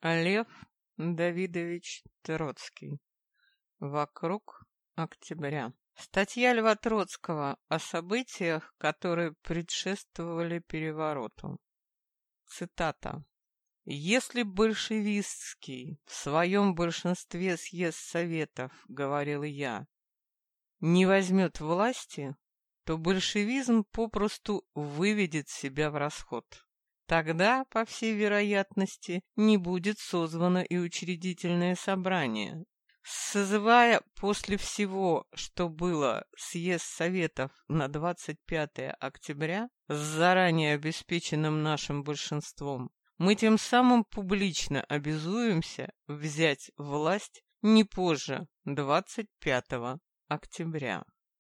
Лев Давидович Троцкий. Вокруг октября. Статья Льва Троцкого о событиях, которые предшествовали перевороту. Цитата. «Если большевистский в своем большинстве съезд Советов, — говорил я, — не возьмет власти, то большевизм попросту выведет себя в расход. Тогда, по всей вероятности, не будет созвано и учредительное собрание. Созывая после всего, что было, съезд Советов на 25 октября с заранее обеспеченным нашим большинством, мы тем самым публично обязуемся взять власть не позже 25 октября.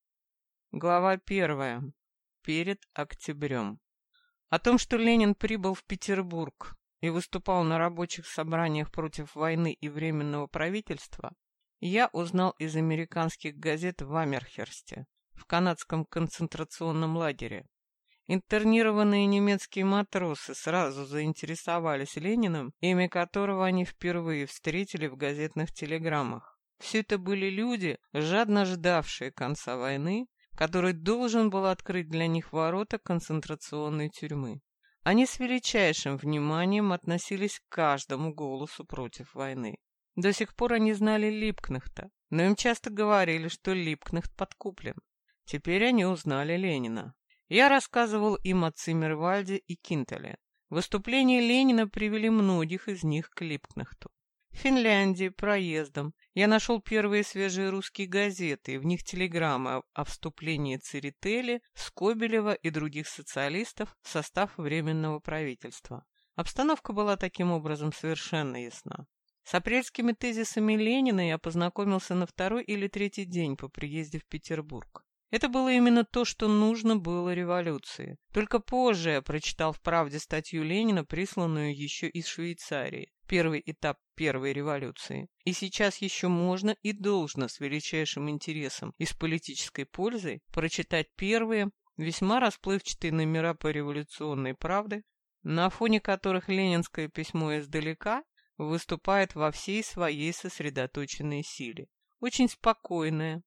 Глава 1. Перед октябрем. О том, что Ленин прибыл в Петербург и выступал на рабочих собраниях против войны и Временного правительства, я узнал из американских газет в Амherсте, в канадском концентрационном лагере. Интернированные немецкие матросы сразу заинтересовались Лениным, имя которого они впервые встретили в газетных телеграммах. Все это были люди, жадно ждавшие конца войны, который должен был открыть для них ворота концентрационной тюрьмы. Они с величайшим вниманием относились к каждому голосу против войны. До сих пор они знали Либкнехта, но им часто говорили, что Либкнехт подкуплен. Теперь они узнали Ленина. Я рассказывал им о Циммервальде и Кинтеле. Выступления Ленина привели многих из них к Либкнехту. В Финляндии проездом я нашел первые свежие русские газеты, и в них телеграммы о вступлении Церетели, Скобелева и других социалистов в состав Временного правительства. Обстановка была таким образом совершенно ясна. С апрельскими тезисами Ленина я познакомился на второй или третий день по приезде в Петербург. Это было именно то, что нужно было революции. Только позже я прочитал в «Правде» статью Ленина, присланную еще из Швейцарии. Первый этап первой революции. И сейчас еще можно и должно с величайшим интересом и с политической пользой прочитать первые, весьма расплывчатые номера по революционной правде, на фоне которых ленинское письмо издалека выступает во всей своей сосредоточенной силе. Очень спокойная,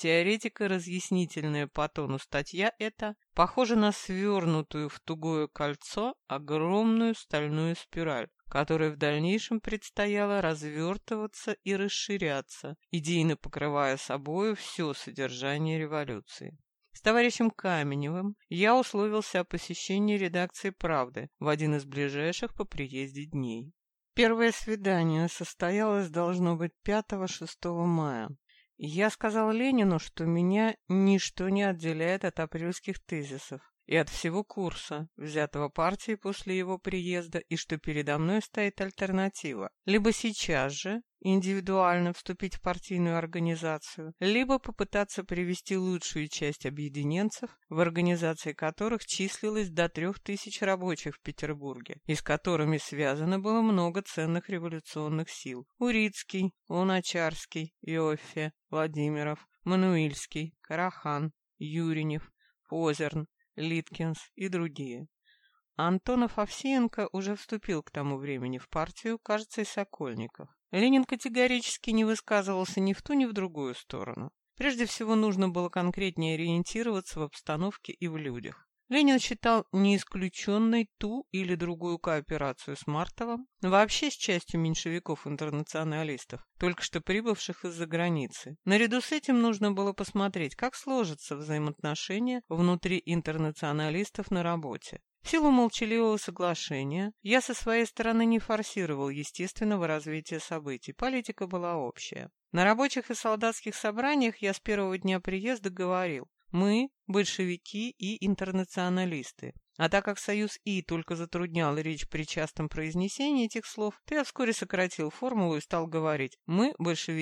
теоретико-разъяснительная по тону статья эта похожа на свернутую в тугое кольцо огромную стальную спираль, которой в дальнейшем предстояло развертываться и расширяться, идейно покрывая собою все содержание революции. С товарищем Каменевым я условился о посещении редакции «Правды» в один из ближайших по приезде дней. Первое свидание состоялось, должно быть, 5-6 мая. Я сказал Ленину, что меня ничто не отделяет от апрельских тезисов и от всего курса, взятого партией после его приезда, и что передо мной стоит альтернатива. Либо сейчас же индивидуально вступить в партийную организацию, либо попытаться привести лучшую часть объединенцев, в организации которых числилось до 3000 рабочих в Петербурге, и с которыми связано было много ценных революционных сил. Урицкий, Луначарский, Иоффе, Владимиров, Мануильский, Карахан, Юринев, Озерн, Литкинс и другие. Антонов Овсеенко уже вступил к тому времени в партию, кажется, и Сокольников. Ленин категорически не высказывался ни в ту, ни в другую сторону. Прежде всего нужно было конкретнее ориентироваться в обстановке и в людях. Ленин считал неисключенной ту или другую кооперацию с Мартовым, вообще с частью меньшевиков-интернационалистов, только что прибывших из-за границы. Наряду с этим нужно было посмотреть, как сложатся взаимоотношения внутри интернационалистов на работе. В силу молчаливого соглашения я со своей стороны не форсировал естественного развития событий, политика была общая. На рабочих и солдатских собраниях я с первого дня приезда говорил: мы – большевики и интернационалисты. А так как союз «и» только затруднял речь при частом произнесении этих слов, то я вскоре сократил формулу и стал говорить: мы –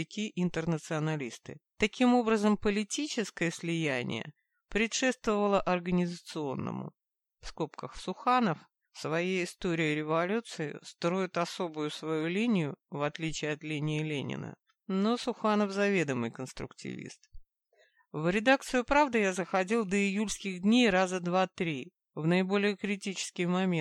большевики-интернационалисты. Таким образом, политическое слияние предшествовало организационному. В скобках Суханов в своей истории революции строит особую свою линию, в отличие от линии Ленина. Но Суханов заведомый конструктивист. В редакцию «Правды» я заходил до июльских дней раза 2-3, в наиболее критические моменты,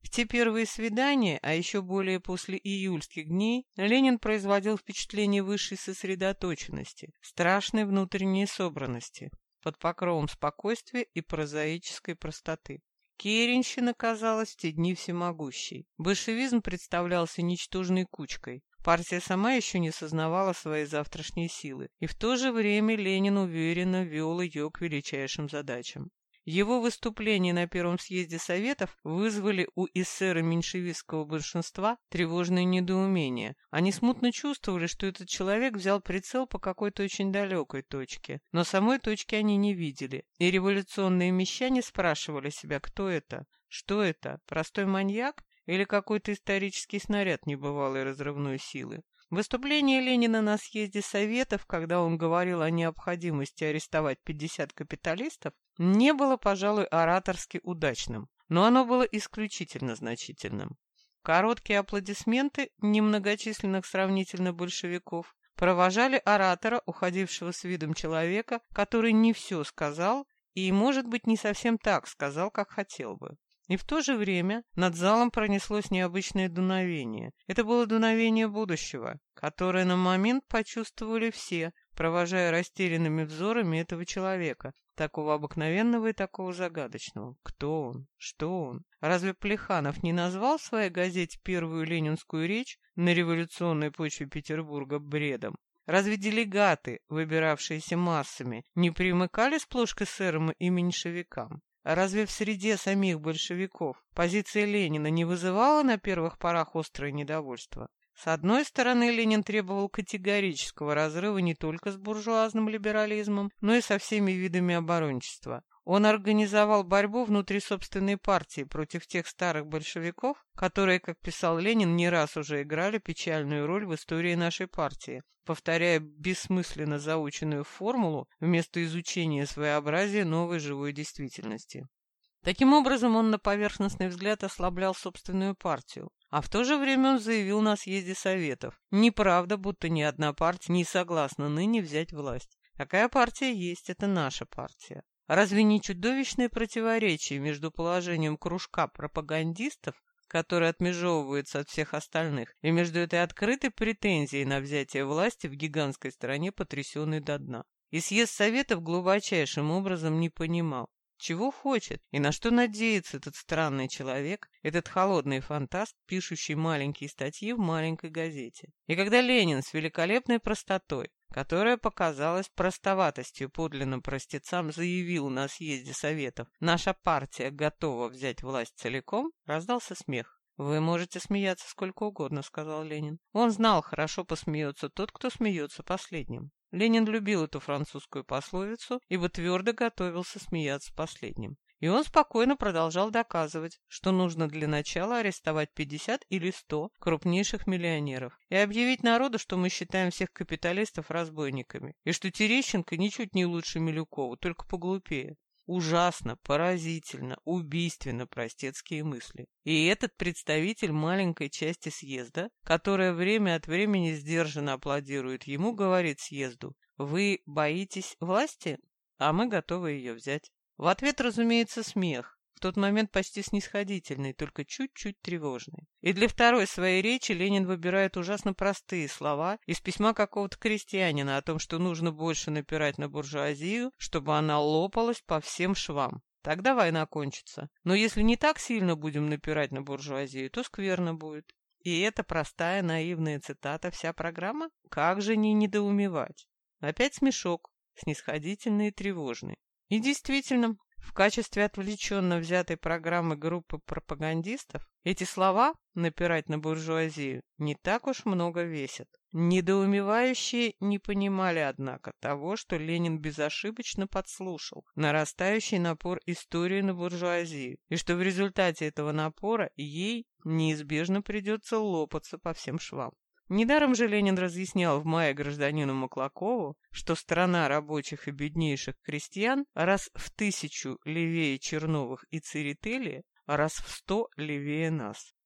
В те первые свидания, а еще более после июльских дней, Ленин производил впечатление высшей сосредоточенности, страшной внутренней собранности, под покровом спокойствия и прозаической простоты. Керенщина казалась в те дни всемогущей. Большевизм представлялся ничтожной кучкой. Партия сама еще не сознавала своей завтрашней силы, и в то же время Ленин уверенно вел ее к величайшим задачам. Его выступления на Первом съезде Советов вызвали у эсера меньшевистского большинства тревожное недоумение. Они смутно чувствовали, что этот человек взял прицел по какой-то очень далекой точке, но самой точки они не видели, и революционные мещане спрашивали себя, кто это, что это, простой маньяк или какой-то исторический снаряд небывалой разрывной силы. Выступление Ленина на съезде Советов, когда он говорил о необходимости арестовать 50 капиталистов, не было, пожалуй, ораторски удачным, но оно было исключительно значительным. Короткие аплодисменты немногочисленных сравнительно большевиков провожали оратора, уходившего с видом человека, который не все сказал и, может быть, не совсем так сказал, как хотел бы. И в то же время над залом пронеслось необычное дуновение. Это было дуновение будущего, которое на момент почувствовали все, провожая растерянными взорами этого человека, такого обыкновенного и такого загадочного. Кто он? Что он? Разве Плеханов не назвал в своей газете первую ленинскую речь на революционной почве Петербурга бредом? Разве делегаты, выбиравшиеся массами, не примыкали сплошь к эсерам и меньшевикам? Разве в среде самих большевиков позиция Ленина не вызывала на первых порах острое недовольство? С одной стороны, Ленин требовал категорического разрыва не только с буржуазным либерализмом, но и со всеми видами оборончества. Он организовал борьбу внутри собственной партии против тех старых большевиков, которые, как писал Ленин, не раз уже играли печальную роль в истории нашей партии, повторяя бессмысленно заученную формулу вместо изучения своеобразия новой живой действительности. Таким образом, он на поверхностный взгляд ослаблял собственную партию, а в то же время он заявил на съезде Советов: неправда, будто ни одна партия не согласна ныне взять власть. Такая партия есть, это наша партия. Разве не чудовищное противоречие между положением кружка пропагандистов, который отмежевывается от всех остальных, и между этой открытой претензией на взятие власти в гигантской стране, потрясенной до дна? И съезд Советов глубочайшим образом не понимал, чего хочет и на что надеется этот странный человек, этот холодный фантаст, пишущий маленькие статьи в маленькой газете. И когда Ленин с великолепной простотой, которая показалась простоватостью подлинным простецам, заявил на съезде Советов: «Наша партия готова взять власть целиком», раздался смех. «Вы можете смеяться сколько угодно», — сказал Ленин. Он знал, хорошо посмеется тот, кто смеется последним. Ленин любил эту французскую пословицу, ибо твердо готовился смеяться последним. И он спокойно продолжал доказывать, что нужно для начала арестовать 50 или 100 крупнейших миллионеров и объявить народу, что мы считаем всех капиталистов разбойниками, и что Терещенко ничуть не лучше Милюкова, только поглупее. Ужасно, поразительно, убийственно простецкие мысли. И этот представитель маленькой части съезда, которая время от времени сдержанно аплодирует ему, говорит съезду: «Вы боитесь власти, а мы готовы ее взять». В ответ, разумеется, смех, в тот момент почти снисходительный, только чуть-чуть тревожный. И для второй своей речи Ленин выбирает ужасно простые слова из письма какого-то крестьянина о том, что нужно больше напирать на буржуазию, чтобы она лопалась по всем швам. Тогда война кончится. Но если не так сильно будем напирать на буржуазию, то скверно будет. И эта простая наивная цитата вся программа? Как же не недоумевать? Опять смешок, снисходительный и тревожный. И действительно, в качестве отвлеченно взятой программы группы пропагандистов эти слова «напирать на буржуазию» не так уж много весят. Недоумевающие не понимали, однако, того, что Ленин безошибочно подслушал нарастающий напор истории на буржуазию, и что в результате этого напора ей неизбежно придется лопаться по всем швам. Недаром же Ленин разъяснял в мае гражданину Маклакову, что страна рабочих и беднейших крестьян раз в 1000 левее Черновых и Церетели, а раз в 100 левее нас.